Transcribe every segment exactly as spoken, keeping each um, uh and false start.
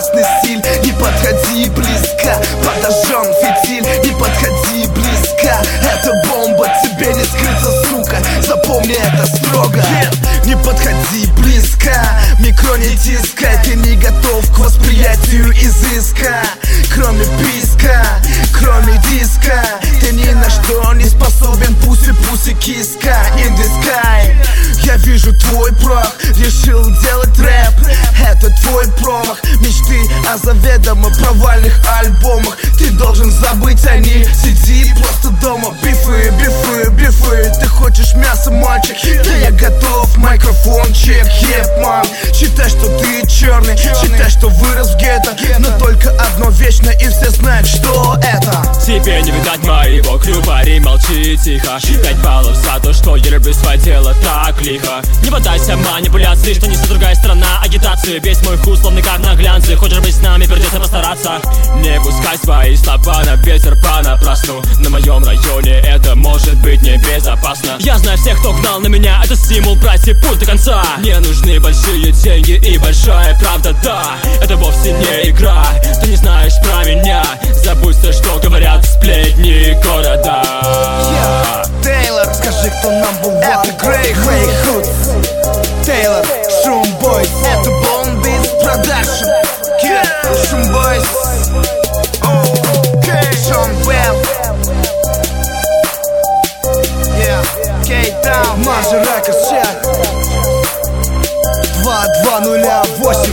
опасный стиль. Не подходи близко, подожжен фитиль. Не подходи близко, это бомба, тебе не скрыться, сука. Запомни это строго. Не подходи близко, микро не тискай. Ты не готов к восприятию изыска. Кроме писка, кроме диска, ты ни на что не способен. Пуси-пуси киска in the sky. Я вижу твой прах, решил делать рэп. Это твой промах, мечты о заведомо провальных альбомах. Ты должен забыть о них, сиди просто дома. Бифы, бифы, бифы, ты хочешь мясо, мальчик? Да я готов, микрофон, чек, епман. Считай, что ты черный, считай, что вырос в гетто. Но только одно вечно, и все знают, что это. Тебе не видать моего крюпари, молчи тихо. Пять баллов за то, что я люблю свое дело так лихо. Не поддайся манипуляции, что несет другая сторона агитации. Весь мой вкус словно как на глянце. Хочешь быть с нами, придется постараться. Не пускай свои слова на ветер понапрасну. На моем районе это может быть небезопасно. Я знаю всех, кто гнал на меня, это стимул пройти путь до конца. Мне нужны большие деньги и большая правда, да. Это вовсе не игра, ты не знаешь про меня. Забудь все, что говорят сплетни города. Yeah. Тейлор, скажи, кто number one. Это Grey Hood. Тейлор, Шумбойс. Это Bombis Production. Yeah. Шумбойс. Okay. Шон Белл. Yeah. Кейтаун. Мажи Рекордс, check. Два два нуля восемь.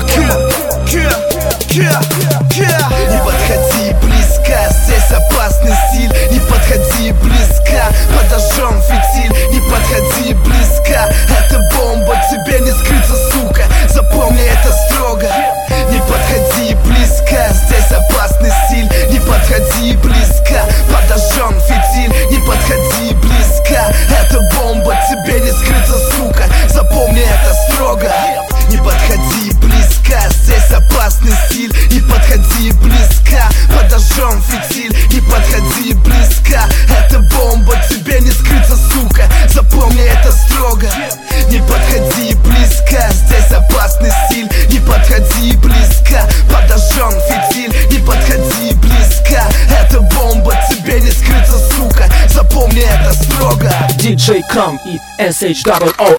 Не подходи близко, здесь опасный стиль. Не подходи близко, подожжен фитиль. Не подходи близко, это бомба, тебе не скрыться, сука. Запомни это строго. Не подходи близко, здесь опасный стиль. Не подходи близко, подожжен фитиль. Не подходи близко, это бомба, тебе не скрыться, сука. Запомни это строго. Не подходи близко, здесь опасный стиль. Не подходи близко, подожжен фитиль. Не подходи близко, это бомба, тебе не скрыться, сука. Запомни это строго. Не подходи близко, здесь опасный стиль. Не подходи близко, подожжен фитиль. Не подходи близко, это бомба, тебе не скрыться, сука. Запомни это строго. диджей Кром и эс эйч дабл о